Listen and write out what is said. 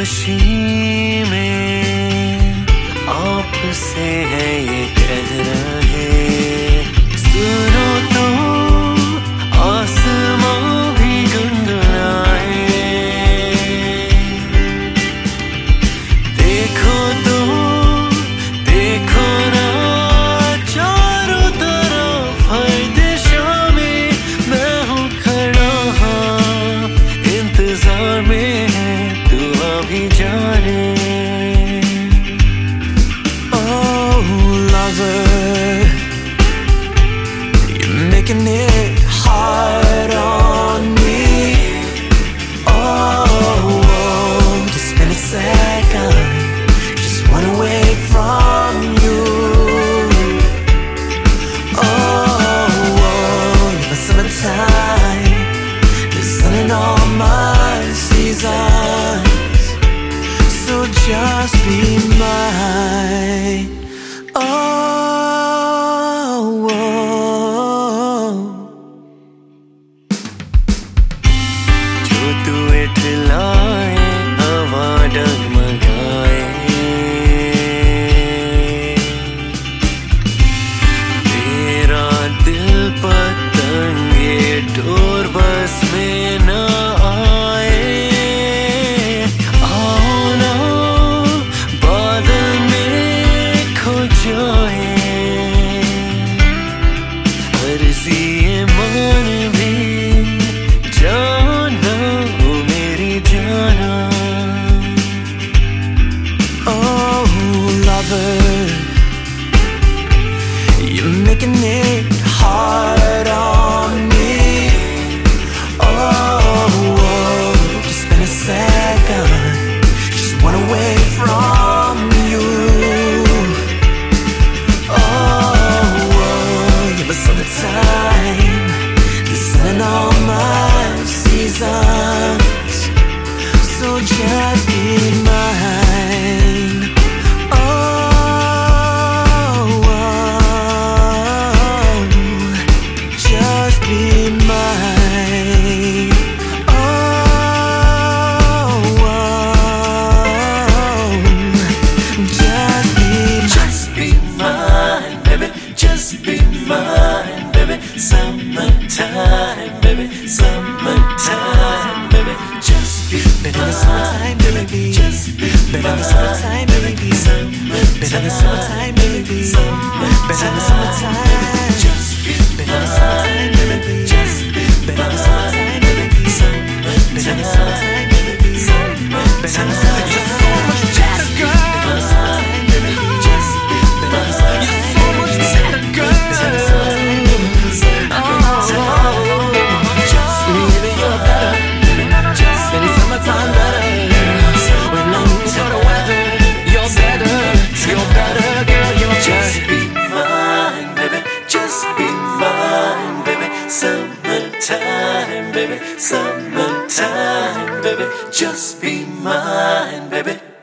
नशीं में आपसे है ये कह रहे, सुनो तो आसमां भी गुनगुनाए, देखो तो देखो ना चारों तरफ हर दिशा में मैं हूँ खड़ा, इंतजार में है तू अभी जाने। Oh lover, you're making it hard on me. Oh, just spend a second, just one away from you. Oh, in the summertime, the sun in all my seasons, so just be mine. जो तू इठलाए हवा डगमगाए, तेरा दिल पतंगे door बस में न आए, आओ ना बादल में खो जाए, अर्ज़ी ये मान भी जाना हो मेरी जाना। Oh lover, you're making it hard on me. Oh, just spend a second, just one away from you. Oh, you're my summertime, the sun in all my seasons, so just be mine. Just be mine. Just be mine, baby. Just be mine, baby. Summertime, baby. Summertime, baby. Just be mine. Better the summertime, baby. Just be better the summertime, baby. Better the summertime, baby. Better the summertime. Just be better the summertime, baby. Just be better the summertime, baby. Better the summertime, baby. Better the summertime. You're so much better, girl. Better the summertime, baby. Just be better the summertime. You're so much better, girl. Better the summertime, baby. Just baby, you're better. Just in summertime, better. When I'm sort of weather, you're better. You're better, girl. You're just be mine, baby. Just be mine, baby. Summertime, baby. Summertime, baby. Just be mine, baby.